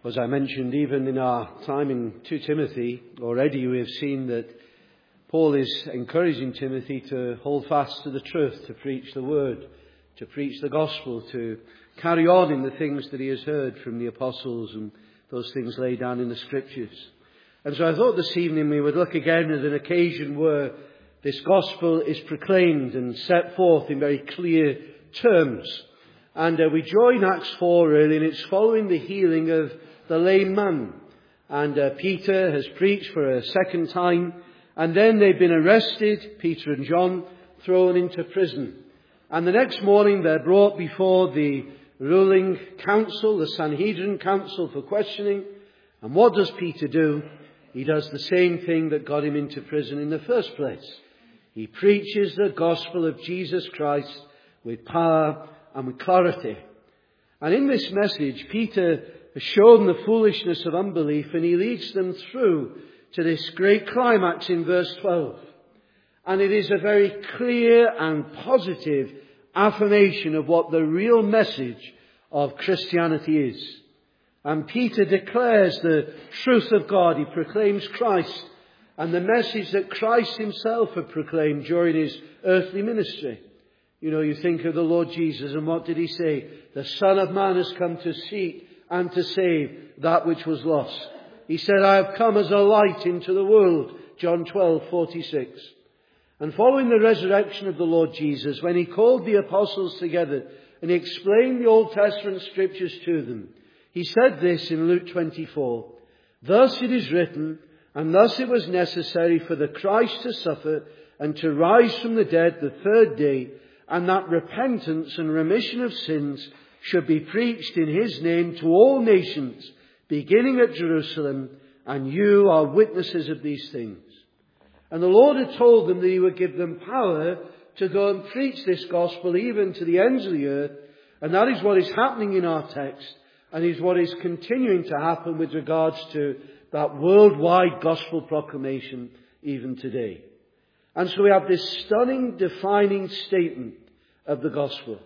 As I mentioned, even in our time in 2 Timothy, already we have seen that Paul is encouraging Timothy to hold fast to the truth, to preach the word, to preach the gospel, to carry on in the things that he has heard from the apostles and those things laid down in the scriptures. And so I thought this evening we would look again at an occasion where this gospel is proclaimed and set forth in very clear terms. And we join Acts 4 really, and it's following the healing of the lame man. And Peter has preached for a second time. And then they've been arrested, Peter and John, thrown into prison. And the next morning they're brought before the ruling council, the Sanhedrin council, for questioning. And what does Peter do? He does the same thing that got him into prison in the first place. He preaches the gospel of Jesus Christ with power and with clarity. And in this message, Peter has shown the foolishness of unbelief, and he leads them through to this great climax in verse 12. And it is a very clear and positive affirmation of what the real message of Christianity is. And Peter declares the truth of God. He proclaims Christ and the message that Christ himself had proclaimed during his earthly ministry. You know, you think of the Lord Jesus, and what did he say? The Son of Man has come to seek and to save that which was lost. He said, I have come as a light into the world. John 12:46. And following the resurrection of the Lord Jesus, when he called the apostles together and he explained the Old Testament scriptures to them, he said this in Luke 24. Thus it is written, and thus it was necessary for the Christ to suffer and to rise from the dead the third day, and that repentance and remission of sins should be preached in his name to all nations, beginning at Jerusalem, and you are witnesses of these things. And the Lord had told them that he would give them power to go and preach this gospel even to the ends of the earth, and that is what is happening in our text, and is what is continuing to happen with regards to that worldwide gospel proclamation even today. And so we have this stunning, defining statement of the gospel.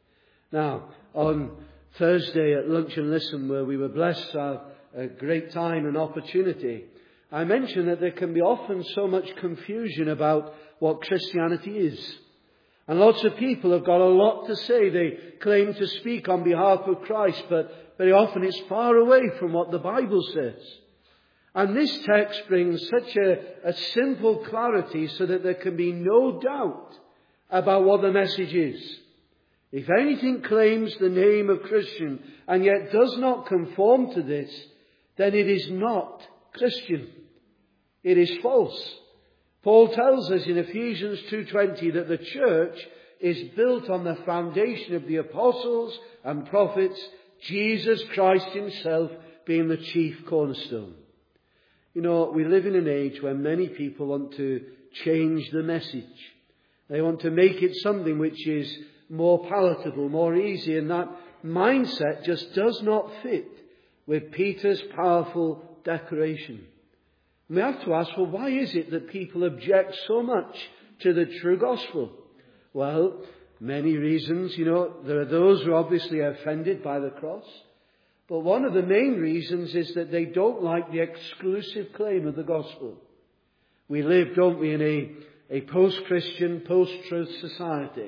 Now, on Thursday at Lunch and Listen, where we were blessed to have a great time and opportunity, I mentioned that there can be often so much confusion about what Christianity is. And lots of people have got a lot to say. They claim to speak on behalf of Christ, but very often it's far away from what the Bible says. And this text brings such a simple clarity so that there can be no doubt about what the message is. If anything claims the name of Christian and yet does not conform to this, then it is not Christian. It is false. Paul tells us in Ephesians 2:20 that the church is built on the foundation of the apostles and prophets, Jesus Christ himself being the chief cornerstone. You know, we live in an age where many people want to change the message. They want to make it something which is more palatable, more easy, and that mindset just does not fit with Peter's powerful declaration. We have to ask, well, why is it that people object so much to the true gospel? Well, many reasons. You know, there are those who are obviously offended by the cross. But one of the main reasons is that they don't like the exclusive claim of the gospel. We live, don't we, in a post-Christian, post-truth society.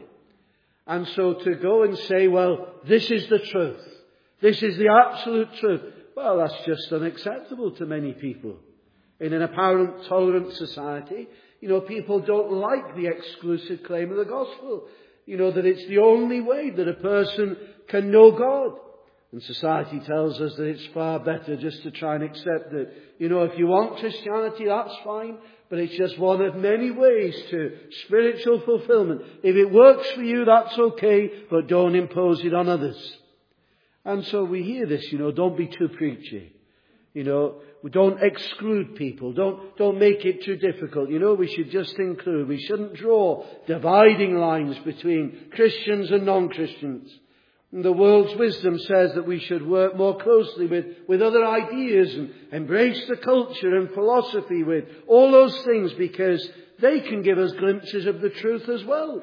And so to go and say, well, this is the truth, this is the absolute truth, well, that's just unacceptable to many people. In an apparent tolerant society, you know, people don't like the exclusive claim of the gospel. You know, that it's the only way that a person can know God. And society tells us that it's far better just to try and accept that, you know, if you want Christianity, that's fine, but it's just one of many ways to spiritual fulfillment. If it works for you, that's okay, but don't impose it on others. And so we hear this, you know, don't be too preachy. You know, we don't exclude people. Don't make it too difficult. You know, we should just include. We shouldn't draw dividing lines between Christians and non-Christians. And the world's wisdom says that we should work more closely with other ideas and embrace the culture and philosophy with all those things because they can give us glimpses of the truth as well.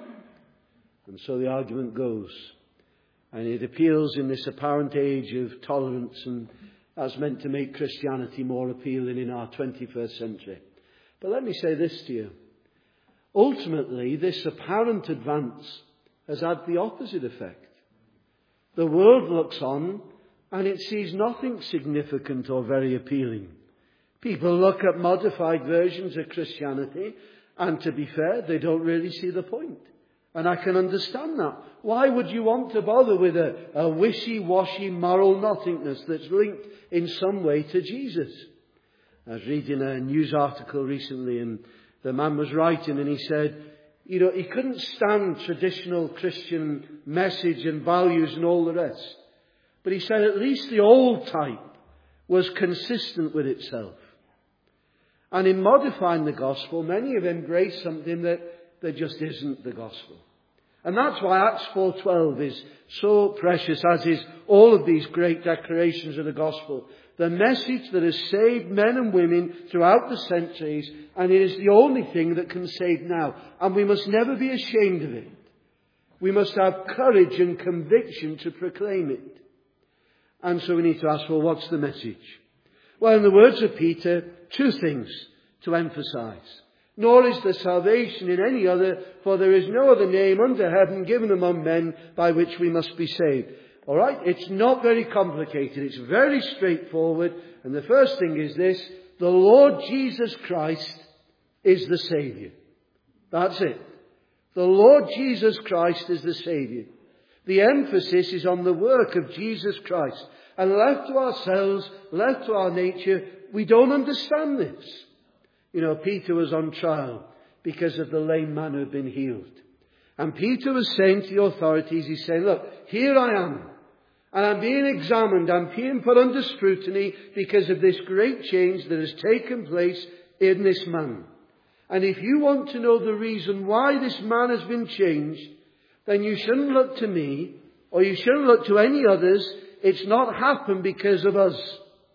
And so the argument goes. And it appeals in this apparent age of tolerance and That's meant to make Christianity more appealing in our 21st century. But let me say this to you. Ultimately, this apparent advance has had the opposite effect. The world looks on and it sees nothing significant or very appealing. People look at modified versions of Christianity, and to be fair, they don't really see the point. And I can understand that. Why would you want to bother with a wishy-washy moral nothingness that's linked in some way to Jesus? I was reading a news article recently, and the man was writing, and he said, he couldn't stand traditional Christian message and values and all the rest. But he said at least the old type was consistent with itself. And in modifying the gospel, many have embraced something that just isn't the gospel. And that's why Acts 4:12 is so precious, as is all of these great declarations of the gospel. The message that has saved men and women throughout the centuries, and it is the only thing that can save now. And we must never be ashamed of it. We must have courage and conviction to proclaim it. And so we need to ask, well, what's the message? Well, in the words of Peter, two things to emphasize. Nor is there salvation in any other, for there is no other name under heaven given among men by which we must be saved. All right? It's not very complicated. It's very straightforward. And the first thing is this: the Lord Jesus Christ is the Saviour. That's it. The Lord Jesus Christ is the Saviour. The emphasis is on the work of Jesus Christ. And left to ourselves, left to our nature, we don't understand this. Peter was on trial because of the lame man who had been healed. And Peter was saying to the authorities, he's saying, look, here I am. And I'm being examined. I'm being put under scrutiny because of this great change that has taken place in this man. And if you want to know the reason why this man has been changed, then you shouldn't look to me, or you shouldn't look to any others. It's not happened because of us.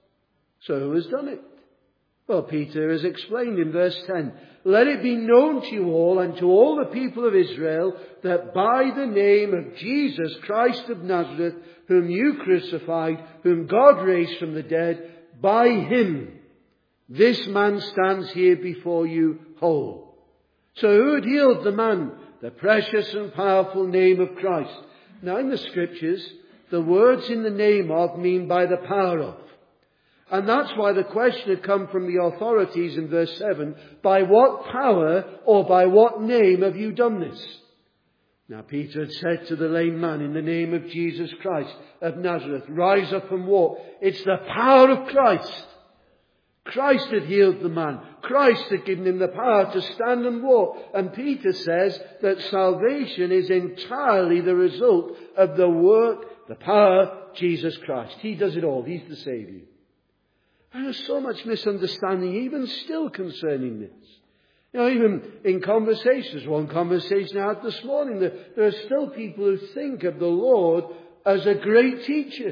So who has done it? Well, Peter has explained in verse 10, let it be known to you all and to all the people of Israel that by the name of Jesus Christ of Nazareth, whom you crucified, whom God raised from the dead, by him, this man stands here before you whole. So who had healed the man? The precious and powerful name of Christ. Now in the scriptures, the words in the name of mean by the power of. And that's why the question had come from the authorities in verse 7, by what power or by what name have you done this? Now Peter had said to the lame man, in the name of Jesus Christ of Nazareth, rise up and walk. It's the power of Christ. Christ had healed the man. Christ had given him the power to stand and walk. And Peter says that salvation is entirely the result of the work, the power, Jesus Christ. He does it all. He's the Saviour. And there's so much misunderstanding even still concerning this. Even in conversations, one conversation I had this morning, there are still people who think of the Lord as a great teacher,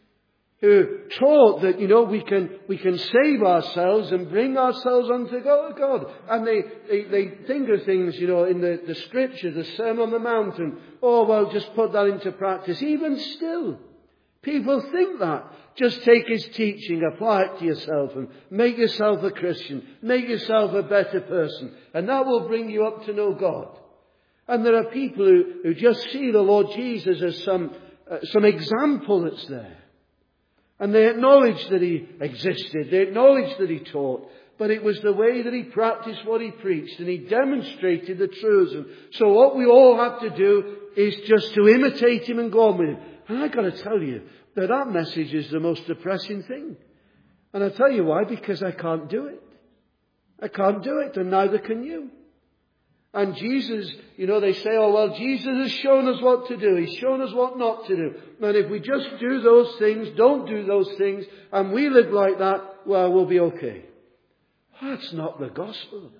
who taught that, we can save ourselves and bring ourselves unto God. And they think of things, in the scripture, the Sermon on the Mount, and, just put that into practice. Even still, people think that. Just take his teaching, apply it to yourself, and make yourself a Christian. Make yourself a better person. And that will bring you up to know God. And there are people who just see the Lord Jesus as some example that's there. And they acknowledge that he existed. They acknowledge that he taught. But it was the way that he practiced what he preached. And he demonstrated the truths. And so what we all have to do is just to imitate him and go on with him. And I've got to tell you that message is the most depressing thing. And I'll tell you why. Because I can't do it. I can't do it. And neither can you. And Jesus, they say, Jesus has shown us what to do. He's shown us what not to do. And if we just do those things, don't do those things, and we live like that, we'll be okay. That's not the gospel.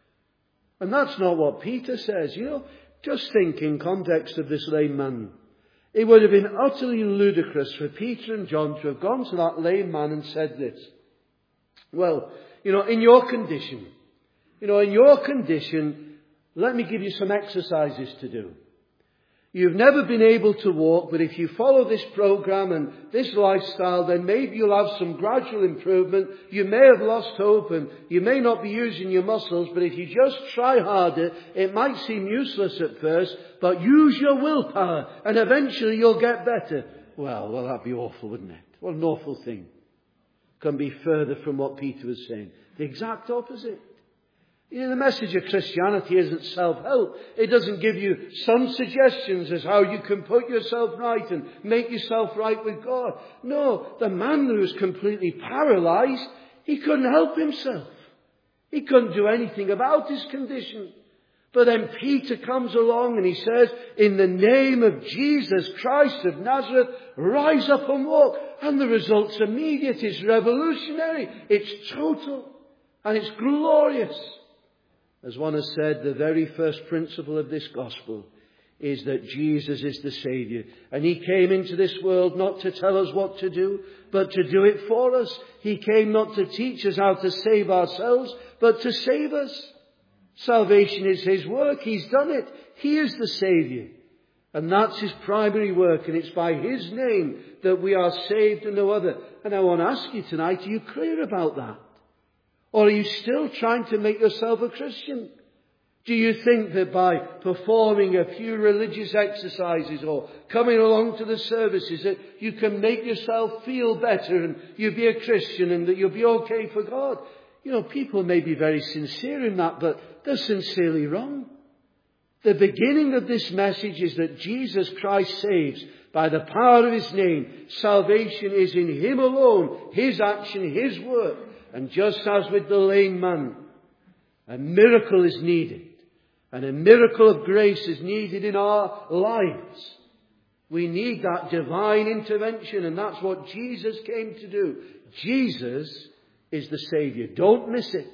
And that's not what Peter says. Just think in context of this lame man. It would have been utterly ludicrous for Peter and John to have gone to that lame man and said this. Well, in your condition, let me give you some exercises to do. You've never been able to walk, but if you follow this program and this lifestyle, then maybe you'll have some gradual improvement. You may have lost hope and you may not be using your muscles, but if you just try harder, it might seem useless at first, but use your willpower and eventually you'll get better. Well, that'd be awful, wouldn't it? What an awful thing. Couldn't be further from what Peter was saying. The exact opposite. You know, the message of Christianity isn't self-help. It doesn't give you some suggestions as how you can put yourself right and make yourself right with God. No, the man who was completely paralyzed, he couldn't help himself. He couldn't do anything about his condition. But then Peter comes along and he says, in the name of Jesus Christ of Nazareth, rise up and walk. And the result's immediate. It's revolutionary. It's total. And it's glorious. As one has said, the very first principle of this gospel is that Jesus is the Saviour. And He came into this world not to tell us what to do, but to do it for us. He came not to teach us how to save ourselves, but to save us. Salvation is His work. He's done it. He is the Saviour. And that's His primary work. And it's by His name that we are saved and no other. And I want to ask you tonight, are you clear about that? Or are you still trying to make yourself a Christian? Do you think that by performing a few religious exercises or coming along to the services that you can make yourself feel better and you'll be a Christian and that you'll be okay for God? You know, people may be very sincere in that, but they're sincerely wrong. The beginning of this message is that Jesus Christ saves by the power of His name. Salvation is in Him alone, His action, His work. And just as with the lame man, a miracle is needed. And a miracle of grace is needed in our lives. We need that divine intervention. And that's what Jesus came to do. Jesus is the Saviour. Don't miss it.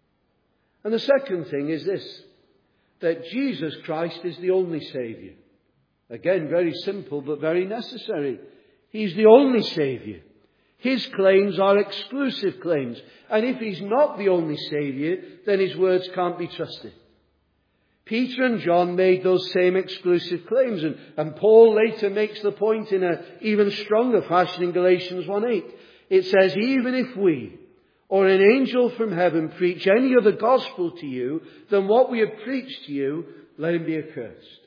And the second thing is this. That Jesus Christ is the only Saviour. Again, very simple but very necessary. He's the only Saviour. His claims are exclusive claims. And if He's not the only Saviour, then His words can't be trusted. Peter and John made those same exclusive claims. And Paul later makes the point in an even stronger fashion in Galatians 1:8. It says, even if we or an angel from heaven preach any other gospel to you than what we have preached to you, let him be accursed.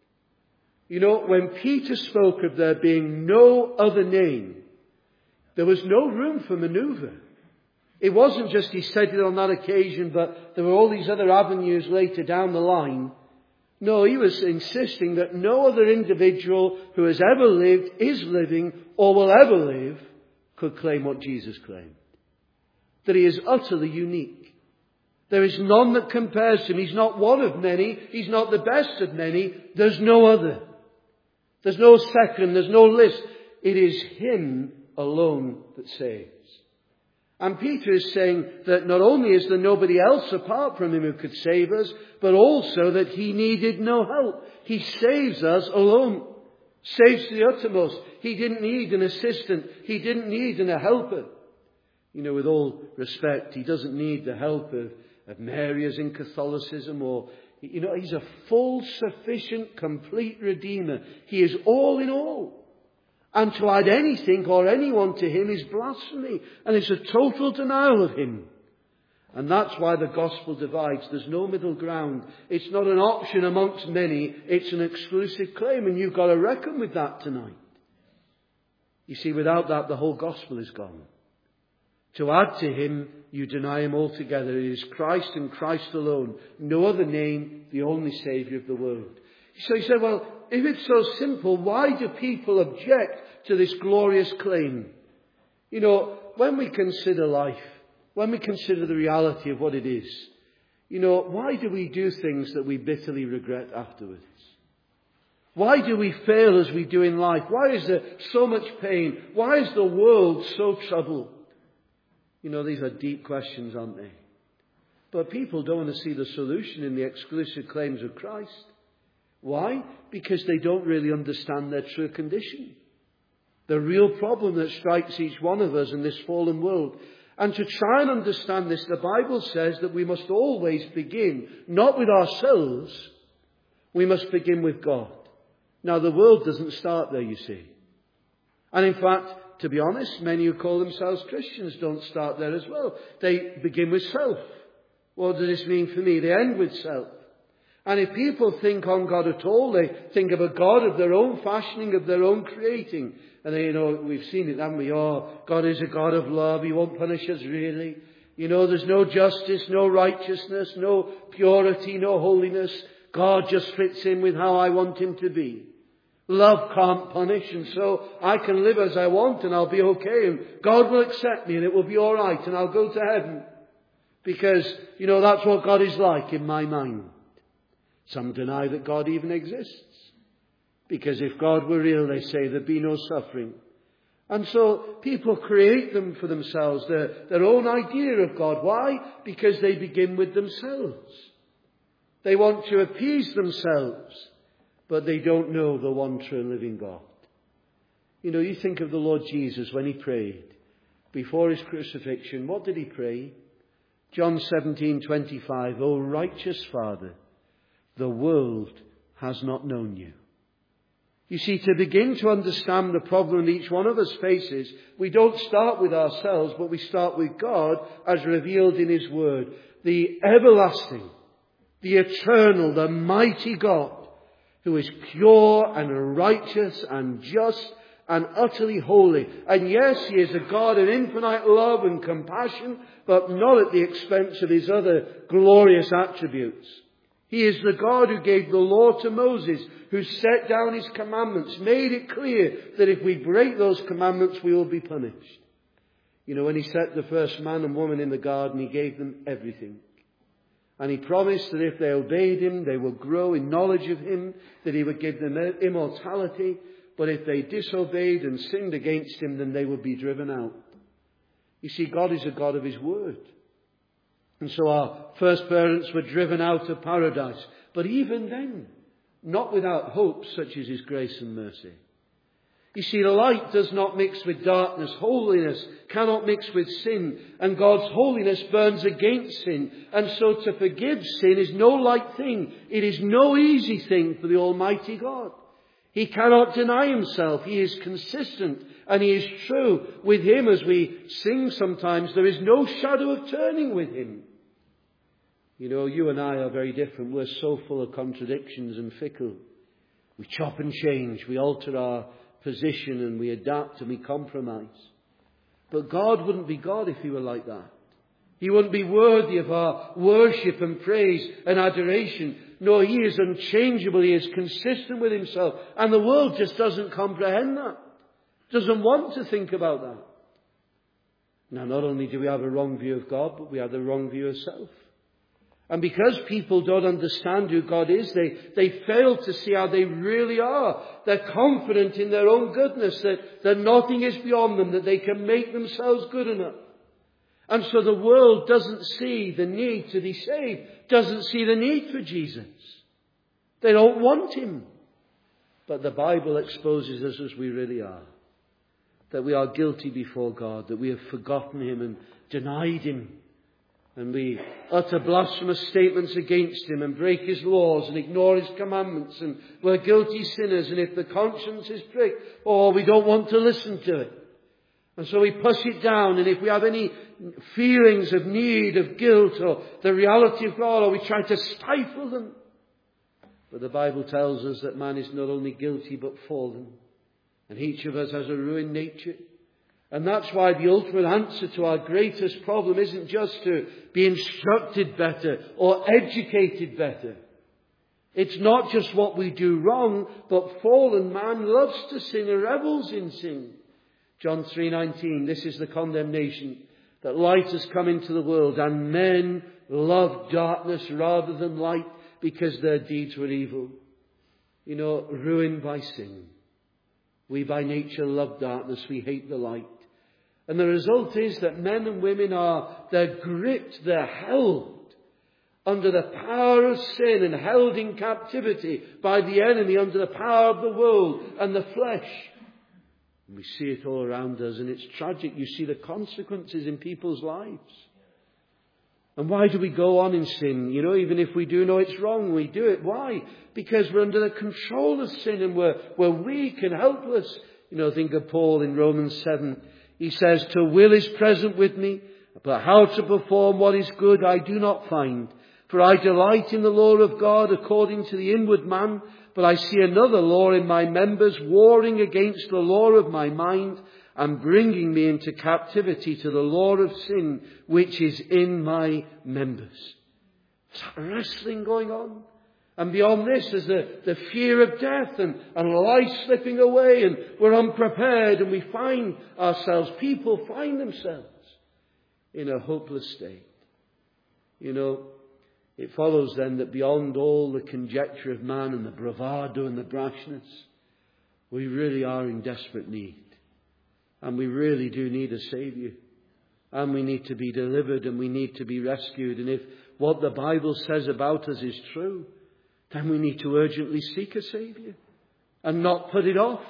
You know, when Peter spoke of there being no other name, there was no room for maneuver. It wasn't just he said it on that occasion, but there were all these other avenues later down the line. No, he was insisting that no other individual who has ever lived, is living, or will ever live could claim what Jesus claimed. That He is utterly unique. There is none that compares to Him. He's not one of many. He's not the best of many. There's no other. There's no second. There's no list. It is Him alone that saves. And Peter is saying that not only is there nobody else apart from Him who could save us, but also that He needed no help. He saves us alone. Saves to the uttermost. He didn't need an assistant. He didn't need a helper. You know, with all respect, He doesn't need the help of Mary as in Catholicism or, you know, He's a full, sufficient, complete Redeemer. He is all in all. And to add anything or anyone to Him is blasphemy. And it's a total denial of Him. And that's why the gospel divides. There's no middle ground. It's not an option amongst many. It's an exclusive claim. And you've got to reckon with that tonight. You see, without that, the whole gospel is gone. To add to Him, you deny Him altogether. It is Christ and Christ alone. No other name, the only Saviour of the world. So you say, well, if it's so simple, why do people object to this glorious claim? You know, when we consider life, when we consider the reality of what it is, you know, why do we do things that we bitterly regret afterwards? Why do we fail as we do in life? Why is there so much pain? Why is the world so troubled? You know, these are deep questions, aren't they? But people don't want to see the solution in the exclusive claims of Christ. Why? Because they don't really understand their true condition. The real problem that strikes each one of us in this fallen world. And to try and understand this, the Bible says that we must always begin, not with ourselves, we must begin with God. Now, the world doesn't start there, you see. And in fact, to be honest, many who call themselves Christians don't start there as well. They begin with self. What does this mean for me? They end with self. And if people think on God at all, they think of a God of their own fashioning, of their own creating. And they, we've seen it, haven't we? Oh, God is a God of love. He won't punish us really. There's no justice, no righteousness, no purity, no holiness. God just fits in with how I want him to be. Love can't punish, and so I can live as I want and I'll be okay, and God will accept me and it will be all right and I'll go to heaven. Because, that's what God is like in my mind. Some deny that God even exists. Because if God were real, they say, there'd be no suffering. And so people create them for themselves, their own idea of God. Why? Because they begin with themselves. They want to appease themselves, but they don't know the one true and living God. You think of the Lord Jesus when he prayed before his crucifixion. What did he pray? John 17:25, O righteous Father, the world has not known you. You see, to begin to understand the problem that each one of us faces, we don't start with ourselves, but we start with God as revealed in his word. The everlasting, the eternal, the mighty God, who is pure and righteous and just and utterly holy. And yes, he is a God of infinite love and compassion, but not at the expense of his other glorious attributes. He is the God who gave the law to Moses, who set down his commandments, made it clear that if we break those commandments, we will be punished. When he set the first man and woman in the garden, he gave them everything. And he promised that if they obeyed him, they will grow in knowledge of him, that he would give them immortality. But if they disobeyed and sinned against him, then they would be driven out. You see, God is a God of his word. And so our first parents were driven out of paradise. But even then, not without hope such as his grace and mercy. You see, light does not mix with darkness. Holiness cannot mix with sin. And God's holiness burns against sin. And so to forgive sin is no light thing. It is no easy thing for the Almighty God. He cannot deny himself. He is consistent and he is true. With him, as we sing sometimes, there is no shadow of turning with him. You and I are very different. We're so full of contradictions and fickle. We chop and change. We alter our position and we adapt and we compromise. But God wouldn't be God if he were like that. He wouldn't be worthy of our worship and praise and adoration. No, he is unchangeable. He is consistent with himself. And the world just doesn't comprehend that. Doesn't want to think about that. Now, not only do we have a wrong view of God, but we have the wrong view of self. And because people don't understand who God is, they fail to see how they really are. They're confident in their own goodness, that nothing is beyond them, that they can make themselves good enough. And so the world doesn't see the need to be saved, doesn't see the need for Jesus. They don't want him. But the Bible exposes us as we really are. That we are guilty before God, that we have forgotten him and denied him. And we utter blasphemous statements against him and break his laws and ignore his commandments. And we're guilty sinners. And if the conscience is pricked, we don't want to listen to it. And so we push it down. And if we have any feelings of need, of guilt, or the reality of God, we try to stifle them. But the Bible tells us that man is not only guilty but fallen. And each of us has a ruined nature. And that's why the ultimate answer to our greatest problem isn't just to be instructed better or educated better. It's not just what we do wrong, but fallen man loves to sin and revels in sin. John 3:19, this is the condemnation, that light has come into the world and men love darkness rather than light because their deeds were evil. Ruined by sin. We by nature love darkness, we hate the light. And the result is that men and women they're gripped, they're held under the power of sin and held in captivity by the enemy under the power of the world and the flesh. And we see it all around us and it's tragic. You see the consequences in people's lives. And why do we go on in sin? You know, even if we do know it's wrong, we do it. Why? Because we're under the control of sin and we're weak and helpless. You know, think of Paul in Romans 7. He says, "To will is present with me, but how to perform what is good I do not find. For I delight in the law of God according to the inward man, but I see another law in my members, warring against the law of my mind, and bringing me into captivity to the law of sin, which is in my members." There's that wrestling going on. And beyond this is the fear of death and life slipping away, and we're unprepared, and we find ourselves, people find themselves in a hopeless state. You know, it follows then that beyond all the conjecture of man and the bravado and the brashness, we really are in desperate need. And we really do need a Saviour. And we need to be delivered, and we need to be rescued. And if what the Bible says about us is true, then we need to urgently seek a Saviour and not put it off.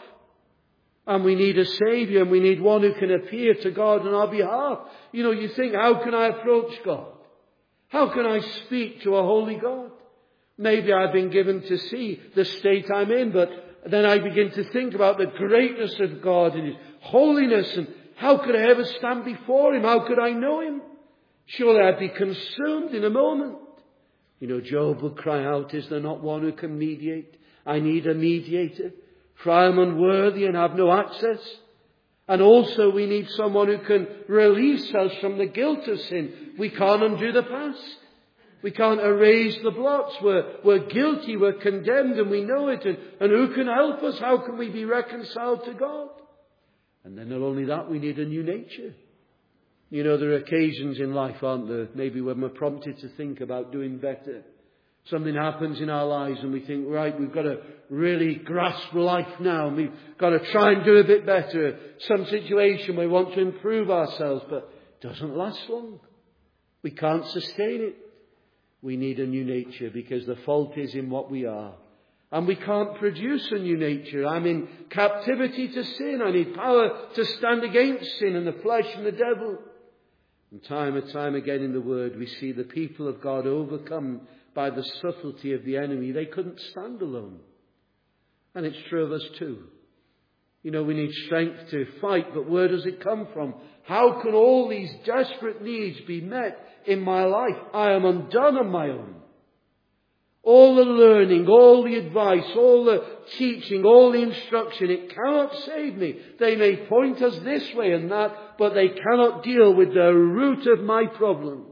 And we need a Saviour, and we need one who can appear to God on our behalf. You know, you think, how can I approach God? How can I speak to a holy God? Maybe I've been given to see the state I'm in, but then I begin to think about the greatness of God and His holiness, and how could I ever stand before Him? How could I know Him? Surely I'd be consumed in a moment. You know, Job would cry out, "Is there not one who can mediate? I need a mediator, for I am unworthy and have no access." And also we need someone who can release us from the guilt of sin. We can't undo the past. We can't erase the blots. We're guilty, we're condemned, and we know it. And who can help us? How can we be reconciled to God? And then not only that, we need a new nature. You know, there are occasions in life, aren't there, maybe when we're prompted to think about doing better. Something happens in our lives and we think, right, we've got to really grasp life now. And we've got to try and do a bit better. Some situation we want to improve ourselves, but it doesn't last long. We can't sustain it. We need a new nature because the fault is in what we are. And we can't produce a new nature. I'm in captivity to sin. I need power to stand against sin and the flesh and the devil. And time again in the Word, we see the people of God overcome by the subtlety of the enemy. They couldn't stand alone. And it's true of us too. You know, we need strength to fight, but where does it come from? How can all these desperate needs be met in my life? I am undone on my own. All the learning, all the advice, all the teaching, all the instruction, it cannot save me. They may point us this way and that, but they cannot deal with the root of my problem.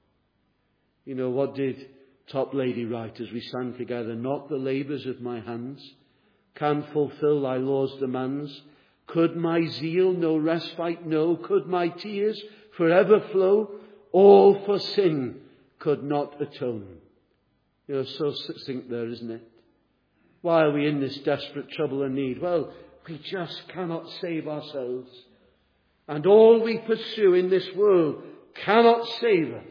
You know, what did Top Lady write as we sang together? "Not the labours of my hands can fulfil thy law's demands. Could my zeal no respite know? Could my tears forever flow? All for sin could not atone." You know, so succinct there, isn't it? Why are we in this desperate trouble and need? Well, we just cannot save ourselves. And all we pursue in this world cannot save us.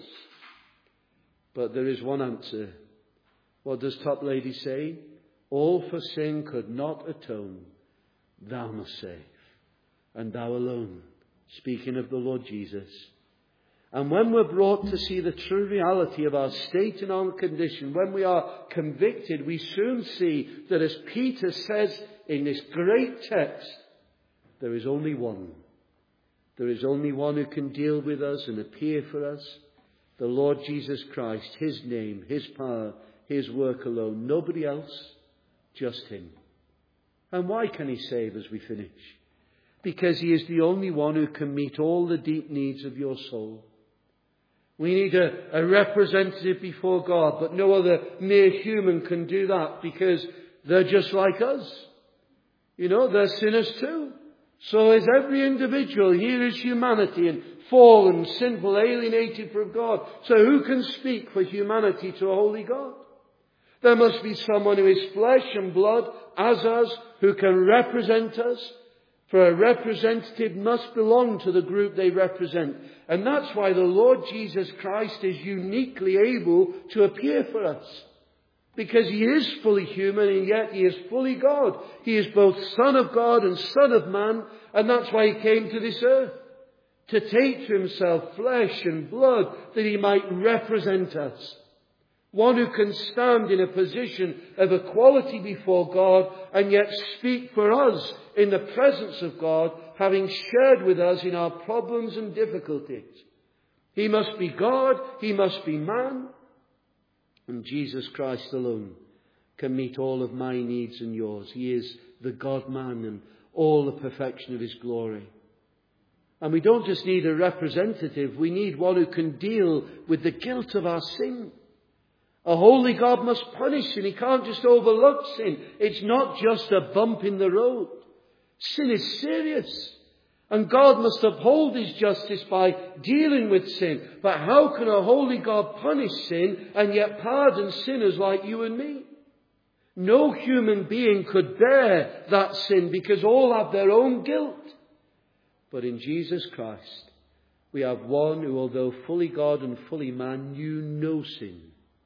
But there is one answer. What does Top Lady say? "All for sin could not atone. Thou must save. And thou alone." Speaking of the Lord Jesus. And when we're brought to see the true reality of our state and our condition, when we are convicted, we soon see that, as Peter says in this great text, there is only one. There is only one who can deal with us and appear for us. The Lord Jesus Christ, His name, His power, His work alone. Nobody else, just Him. And why can He save as we finish? Because He is the only one who can meet all the deep needs of your soul. We need a representative before God, but no other mere human can do that because they're just like us. You know, they're sinners too. So is every individual. Here is humanity and fallen, sinful, alienated from God. So who can speak for humanity to a holy God? There must be someone who is flesh and blood as us, who can represent us. For a representative must belong to the group they represent. And that's why the Lord Jesus Christ is uniquely able to appear for us. Because He is fully human and yet He is fully God. He is both Son of God and Son of Man. And that's why He came to this earth. to take to himself flesh and blood that he might represent us. One who can stand in a position of equality before God and yet speak for us in the presence of God, having shared with us in our problems and difficulties. He must be God, he must be man, and Jesus Christ alone can meet all of my needs and yours. He is the God-man and all the perfection of his glory. And we don't just need a representative, we need one who can deal with the guilt of our sin. A holy God must punish sin. He can't just overlook sin. It's not just a bump in the road. Sin is serious. And God must uphold his justice by dealing with sin. But how can a holy God punish sin and yet pardon sinners like you and me? No human being could bear that sin because all have their own guilt. But in Jesus Christ, we have one who, although fully God and fully man, knew no sin.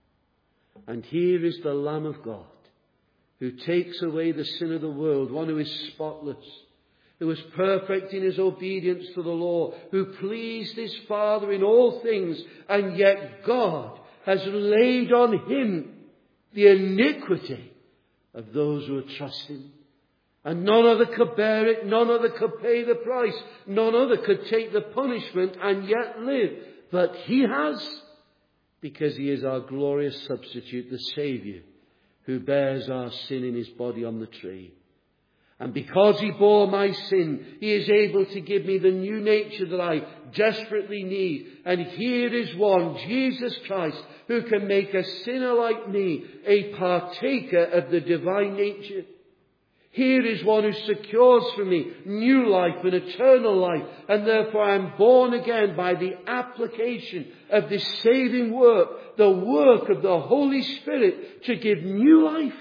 And here is the Lamb of God who takes away the sin of the world, one who is spotless, who was perfect in his obedience to the law, who pleased his Father in all things, and yet God has laid on him the iniquity of those who are trusting. And none other could bear it, none other could pay the price, none other could take the punishment and yet live. But he has, because he is our glorious substitute, the Saviour, who bears our sin in his body on the tree. And because he bore my sin, he is able to give me the new nature that I desperately need. And here is one, Jesus Christ, who can make a sinner like me a partaker of the divine nature. Here is one who secures for me new life and eternal life, and therefore I am born again by the application of this saving work, the work of the Holy Spirit to give new life.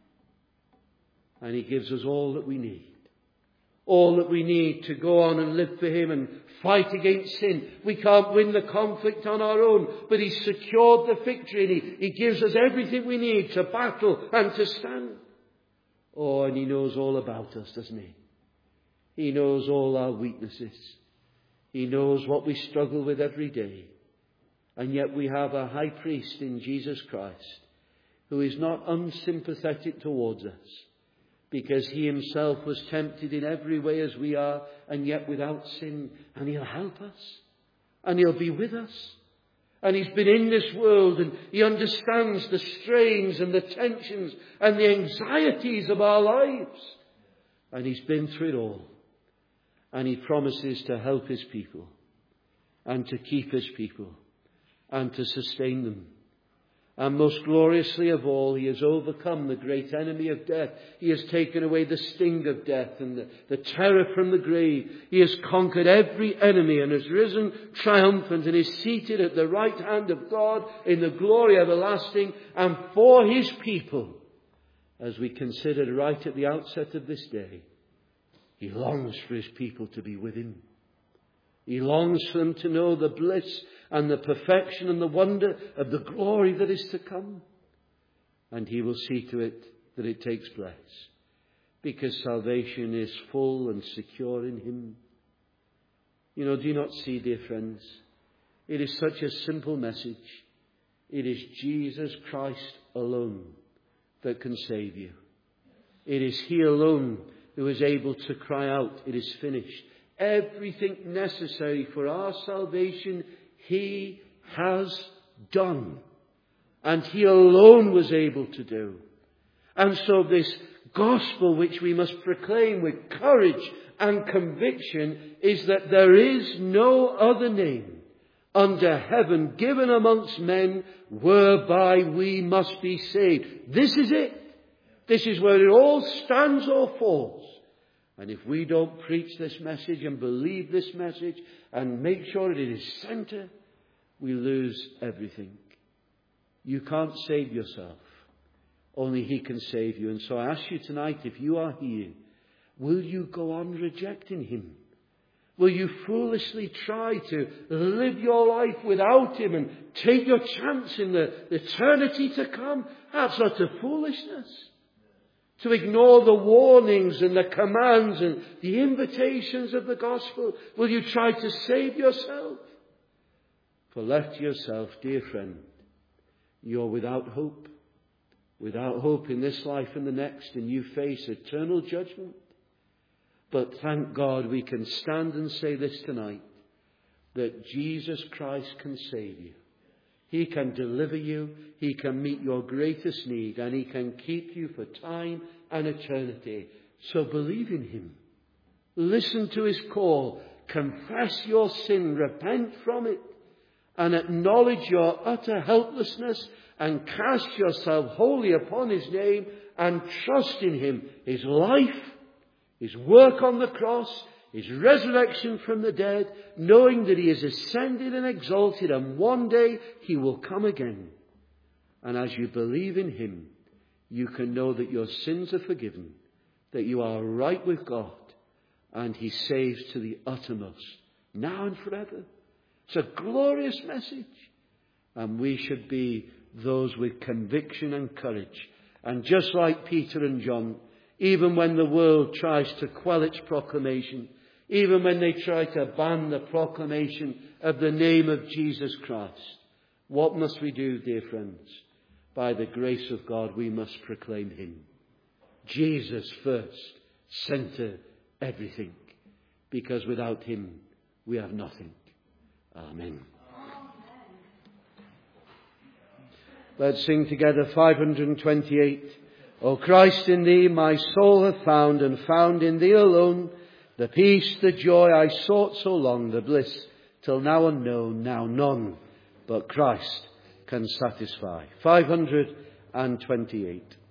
And he gives us all that we need. All that we need to go on and live for him and fight against sin. We can't win the conflict on our own, but he's secured the victory and he gives us everything we need to battle and to stand. Oh, and he knows all about us, doesn't he? He knows all our weaknesses. He knows what we struggle with every day. And yet we have a high priest in Jesus Christ who is not unsympathetic towards us, because he himself was tempted in every way as we are, and yet without sin. And he'll help us. And he'll be with us. And he's been in this world and he understands the strains and the tensions and the anxieties of our lives. And he's been through it all. And he promises to help his people and to keep his people and to sustain them. And most gloriously of all, he has overcome the great enemy of death. He has taken away the sting of death and the terror from the grave. He has conquered every enemy and has risen triumphant and is seated at the right hand of God in the glory everlasting. And for his people, as we considered right at the outset of this day, he longs for his people to be with him. He longs for them to know the bliss and the perfection and the wonder of the glory that is to come. And he will see to it that it takes place, because salvation is full and secure in him. You know, do you not see, dear friends? It is such a simple message. It is Jesus Christ alone that can save you. It is he alone who is able to cry out, "It is finished." Everything necessary for our salvation he has done. And he alone was able to do. And so this gospel which we must proclaim with courage and conviction is that there is no other name under heaven given amongst men whereby we must be saved. This is it. This is where it all stands or falls. And if we don't preach this message and believe this message and make sure that it is centre, we lose everything. You can't save yourself. Only he can save you. And so I ask you tonight, if you are here, will you go on rejecting him? Will you foolishly try to live your life without him and take your chance in the eternity to come? That's utter foolishness. To ignore the warnings and the commands and the invitations of the gospel? Will you try to save yourself? For left to yourself, dear friend, you're without hope. Without hope in this life and the next, and you face eternal judgment. But thank God we can stand and say this tonight, that Jesus Christ can save you. He can deliver you. He can meet your greatest need, and He can keep you for time and eternity. So believe in Him. Listen to His call. Confess your sin. Repent from it. And acknowledge your utter helplessness, and cast yourself wholly upon His name, and trust in Him. His life, His work on the cross, His resurrection from the dead, knowing that He is ascended and exalted, and one day He will come again. And as you believe in Him, you can know that your sins are forgiven, that you are right with God, and He saves to the uttermost, now and forever. It's a glorious message. And we should be those with conviction and courage. And just like Peter and John, even when the world tries to quell its proclamation, even when they try to ban the proclamation of the name of Jesus Christ, what must we do, dear friends? By the grace of God, we must proclaim Him. Jesus first, center everything. Because without Him, we have nothing. Amen. Let's sing together 528. O Christ, in Thee my soul hath found, and found in Thee alone, the peace, the joy I sought so long, the bliss till now unknown, now none but Christ can satisfy. 528.